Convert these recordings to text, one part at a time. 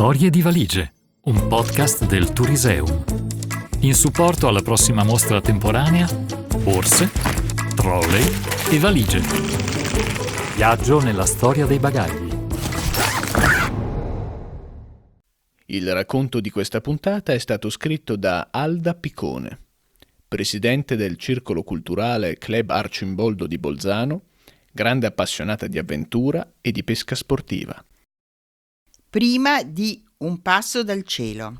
Storie di valigie, un podcast del Turiseum. In supporto alla prossima mostra temporanea, borse, trolley e valigie. Viaggio nella storia dei bagagli. Il racconto di questa puntata è stato scritto da Alda Picone, presidente del Circolo Culturale Club Arcimboldo di Bolzano, grande appassionata di avventura e di pesca sportiva. Prima di Un passo dal cielo.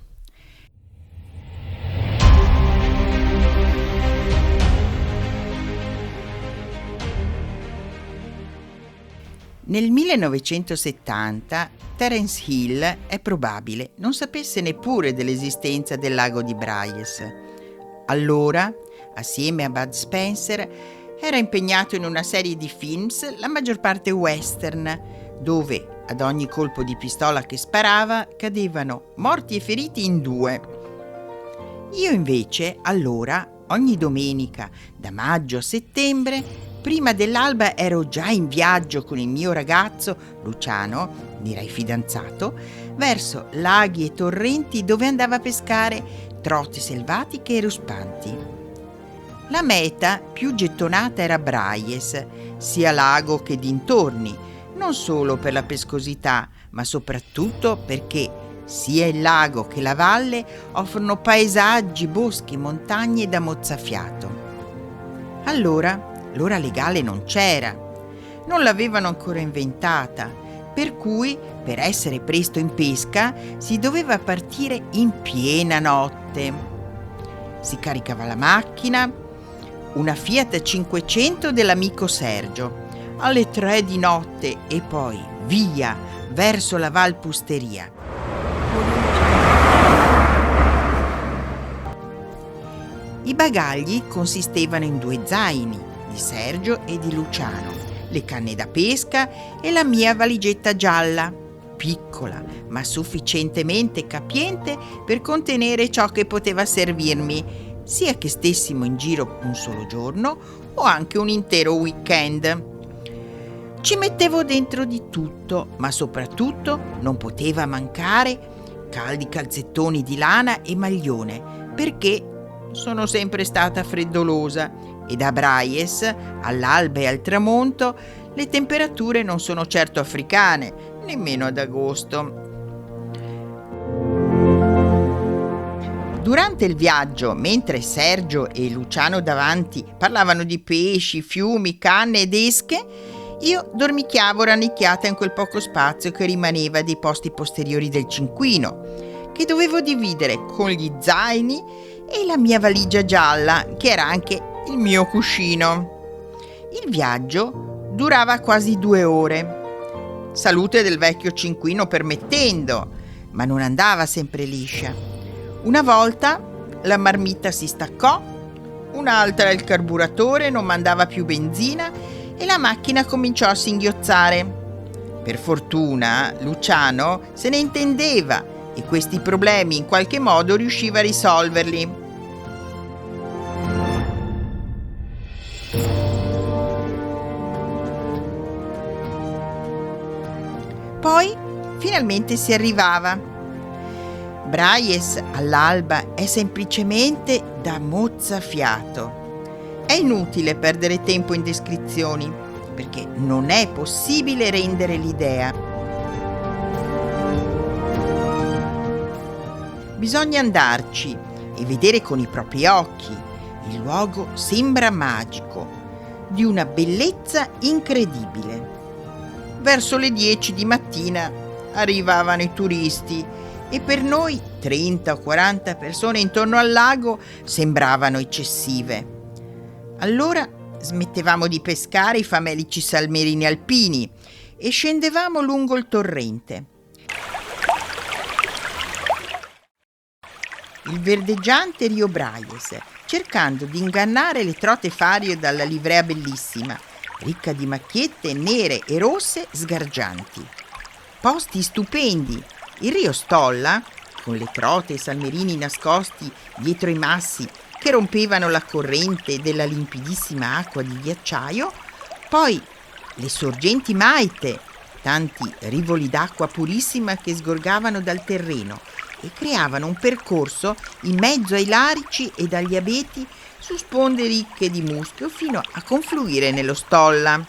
Nel 1970 Terence Hill è probabile non sapesse neppure dell'esistenza del lago di Braies. Allora, assieme a Bud Spencer, era impegnato in una serie di films, la maggior parte western, dove ad ogni colpo di pistola che sparava cadevano morti e feriti in 2. Io invece, allora, ogni domenica, da maggio a settembre, prima dell'alba ero già in viaggio con il mio ragazzo, Luciano, direi fidanzato, verso laghi e torrenti dove andava a pescare trote selvatiche e ruspanti. La meta più gettonata era Braies, sia lago che dintorni, non solo per la pescosità, ma soprattutto perché sia il lago che la valle offrono paesaggi, boschi, montagne da mozzafiato. Allora, l'ora legale non c'era, non l'avevano ancora inventata, per cui, per essere presto in pesca, si doveva partire in piena notte. Si caricava la macchina, una Fiat 500 dell'amico Sergio, alle 3 di notte e poi via verso la Val Pusteria. I bagagli consistevano in 2 zaini, di Sergio e di Luciano, le canne da pesca e la mia valigetta gialla, piccola ma sufficientemente capiente per contenere ciò che poteva servirmi, sia che stessimo in giro un solo giorno o anche un intero weekend. Ci mettevo dentro di tutto, ma soprattutto non poteva mancare caldi calzettoni di lana e maglione, perché sono sempre stata freddolosa ed a Braies, all'alba e al tramonto, le temperature non sono certo africane, nemmeno ad agosto. Durante il viaggio, mentre Sergio e Luciano davanti parlavano di pesci, fiumi, canne ed esche, io dormicchiavo rannicchiata in quel poco spazio che rimaneva dei posti posteriori del cinquino, che dovevo dividere con gli zaini e la mia valigia gialla, che era anche il mio cuscino. Il viaggio durava quasi 2 ore, salute del vecchio cinquino permettendo, ma non andava sempre liscia. Una volta la marmitta si staccò, un'altra il carburatore non mandava più benzina e la macchina cominciò a singhiozzare. Per fortuna Luciano se ne intendeva e questi problemi in qualche modo riusciva a risolverli. Poi finalmente si arrivava. Braies all'alba è semplicemente da mozzafiato. È inutile perdere tempo in descrizioni, perché non è possibile rendere l'idea. Bisogna andarci e vedere con i propri occhi. Il luogo sembra magico, di una bellezza incredibile. Verso le 10 di mattina arrivavano i turisti e per noi 30 o 40 persone intorno al lago sembravano eccessive. Allora smettevamo di pescare i famelici salmerini alpini e scendevamo lungo il torrente. Il verdeggiante Rio Braies, cercando di ingannare le trote fario dalla livrea bellissima, ricca di macchiette nere e rosse sgargianti. Posti stupendi, il Rio Stolla, con le trote e i salmerini nascosti dietro i massi che rompevano la corrente della limpidissima acqua di ghiacciaio, poi le sorgenti Maite, tanti rivoli d'acqua purissima che sgorgavano dal terreno e creavano un percorso in mezzo ai larici ed agli abeti su sponde ricche di muschio fino a confluire nello Stolla.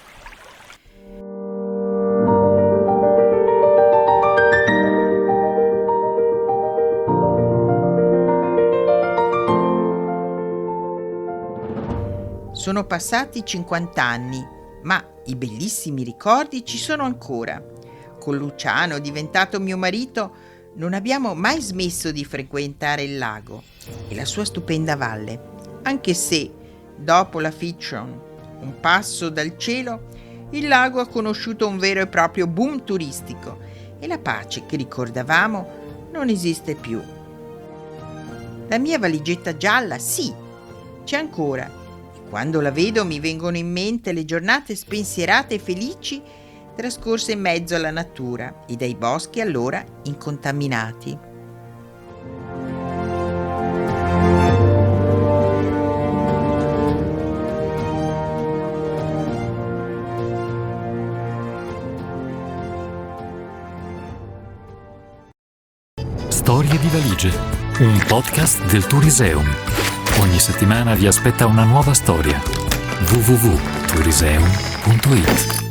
Sono passati 50 anni, ma i bellissimi ricordi ci sono ancora. Con Luciano, diventato mio marito, non abbiamo mai smesso di frequentare il lago e la sua stupenda valle, anche se, dopo la fiction Un passo dal cielo, il lago ha conosciuto un vero e proprio boom turistico e la pace che ricordavamo non esiste più. La mia valigetta gialla, sì, c'è ancora, e quando la vedo mi vengono in mente le giornate spensierate e felici trascorse in mezzo alla natura e dai boschi allora incontaminati. Storie di valigie, un podcast del Turiseum. Ogni settimana vi aspetta una nuova storia. www.turiseum.it